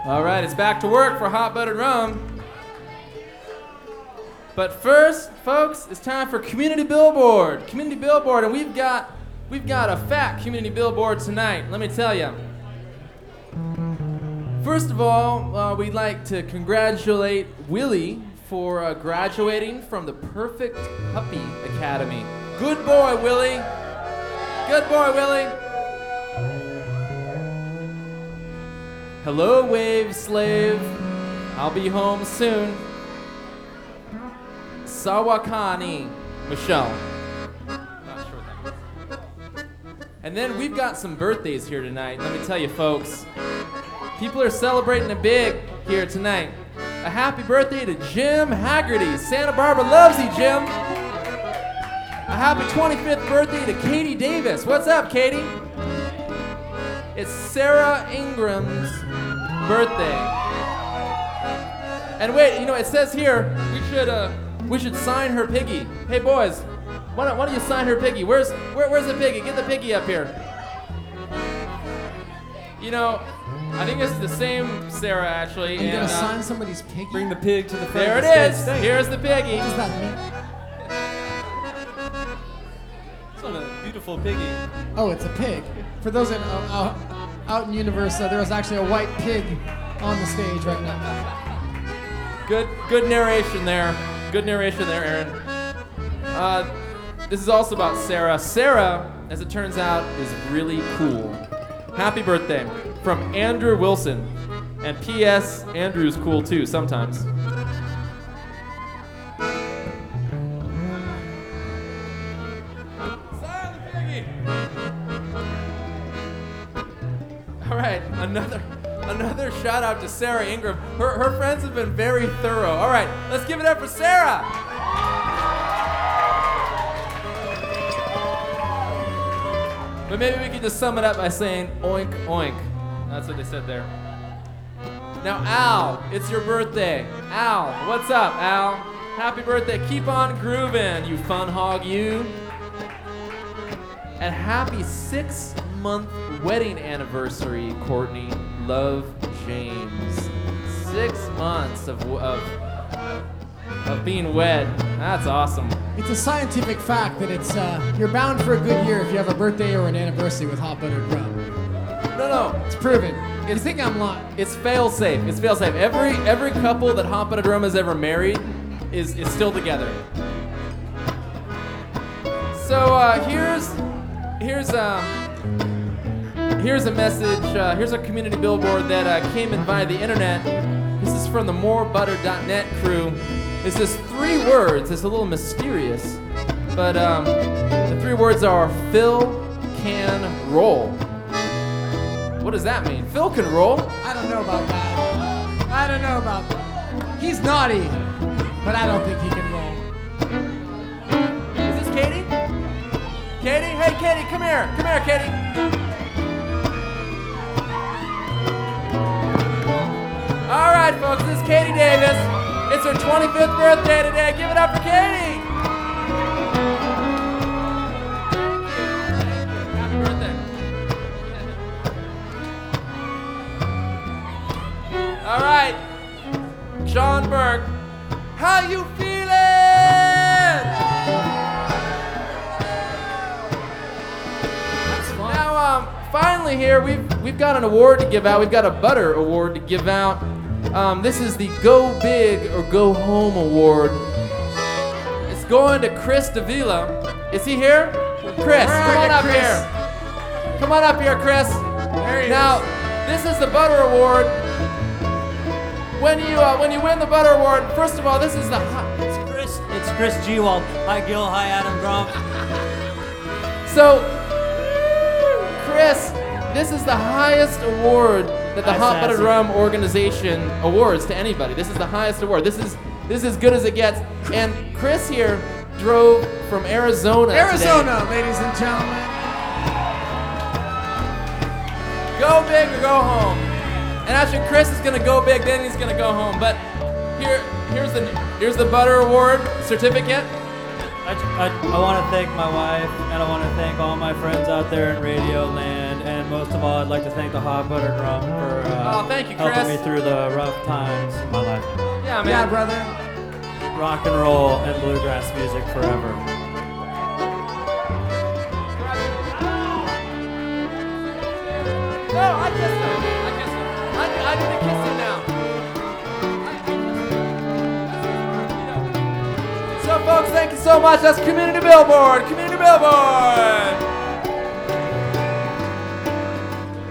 All right, it's back to work for Hot Buttered Rum. But first, folks, it's time for Community Billboard. Community Billboard, and we've got a fat Community Billboard tonight, let me tell you. First of all, we'd like to congratulate Willie for graduating from the Perfect Puppy Academy. Good boy, Willie. Good boy, Willie. Hello, Wave Slave. I'll be home soon. Sawakani, Michelle. Not sure what that means. And then we've got some birthdays here tonight. Let me tell you, folks. People are celebrating a big here tonight. A happy birthday to Jim Haggerty. Santa Barbara loves you, Jim. A happy 25th birthday to Katie Davis. What's up, Katie? It's Sarah Ingram's birthday. And wait, it says here we should sign her piggy. Hey boys, why don't you sign her piggy? Where's the piggy? Get the piggy up here. I think it's the same Sarah actually. Are you gonna sign somebody's piggy? Bring the pig to the front. There it is. Here's the piggy. What does that mean? It's on a beautiful piggy. Oh, it's a pig. For those out in universe, there was actually a white pig on the stage right now. Good narration there. Good narration there, Aaron. This is also about Sarah. Sarah, as it turns out, is really cool. Happy birthday from Andrew Wilson. And P.S. Andrew's cool too sometimes. Sign the piggy. All right, another shout out to Sarah Ingram. Her friends have been very thorough. All right, let's give it up for Sarah. But maybe we could just sum it up by saying oink oink. That's what they said there. Now Al, it's your birthday. Al, what's up, Al? Happy birthday. Keep on grooving, you fun hog, you. And happy 6-month wedding anniversary, Courtney Love James. 6 months of being wed. That's awesome. It's a scientific fact that you're bound for a good year if you have a birthday or an anniversary with Hot Buttered Rum. No. It's proven. You think I'm lying? It's fail-safe. It's fail-safe. Every couple that Hot Buttered Rum has ever married is still together. So here's a message. Here's a community billboard that came in via the internet. This is from the morebutter.net crew. It's just 3 words. It's a little mysterious, but the 3 words are Phil can roll. What does that mean? Phil can roll? I don't know about that. He's naughty, but I don't think he can roll. Is this Katie? Katie? Hey, Katie, come here. Come here, Katie. All right, folks, this is Katie Davis. It's her 25th birthday today. Give it up for Katie. Happy birthday. All right, John Burke, how you feeling? That's fun. Now, finally here, we've got an award to give out. We've got a Butter Award to give out. This is the Go Big or Go Home Award. It's going to Chris Davila. Is he here? Chris, come on up here. Come on up here, Chris. There he Now, this is the Butter Award. When you win the Butter Award, first of all, this is the It's Chris Gewald. Hi, Gil. Hi, Adam Grom. So, Chris, this is the highest award that the Hot Buttered Rum organization awards to anybody. This is the highest award. This is as good as it gets. And Chris here drove from Arizona today. Ladies and gentlemen. Go big or go home. And actually, Chris is gonna go big, then he's gonna go home. But here's the Butter Award certificate. I want to thank my wife, and I want to thank all my friends out there in Radio Land, and most of all, I'd like to thank the Hot Butter Drum for thank you, helping Chris. me through the rough times in my life. Yeah, man. Yeah, brother. Rock and roll and bluegrass music forever. No, I kissed him. I need to kiss him now. So, folks, thank you so much. That's Community Billboard. Community Billboard.